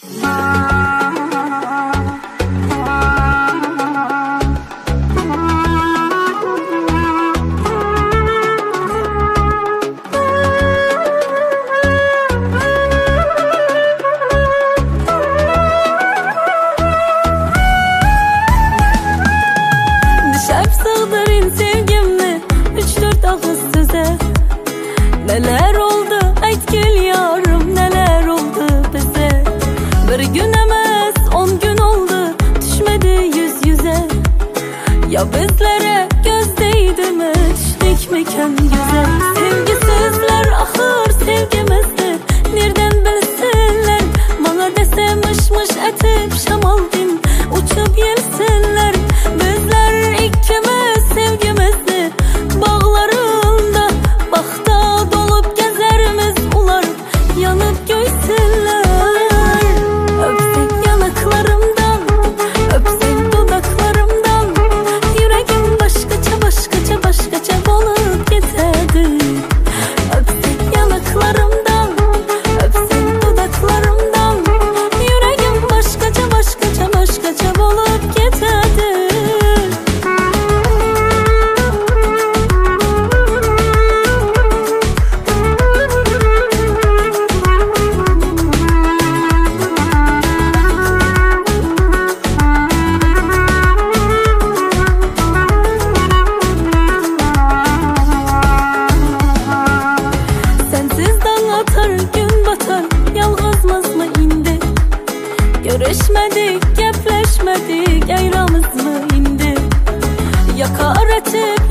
Neler oldu ayt gel yarım, neler oldu bize? Bir gün emez 10 gün oldu düşmedi yüz yüze. Ya bizlere göz değdi mi, düştük mekan güzel. Sevgisizler ahır sevgimizdi, nereden bilsinler? Bana dese mış etip şamaldin uçup gelsinler. Bizler ikimiz sevgimizdi bağlarında, bakta dolup gezerimiz ular yanıp göysünler. Öpsek yanaklarımdan, öpsek dudaklarımdan, yüreğim başkaça bolup gitedi. Öpsek yanaklarımdan, öpsek dudaklarımdan, yüreğim başkaça bolup gitedi. Gün batar, yalğızmız mı indi? Görüşmedik, gepleşmedik, ayramız mı indi? Yakaret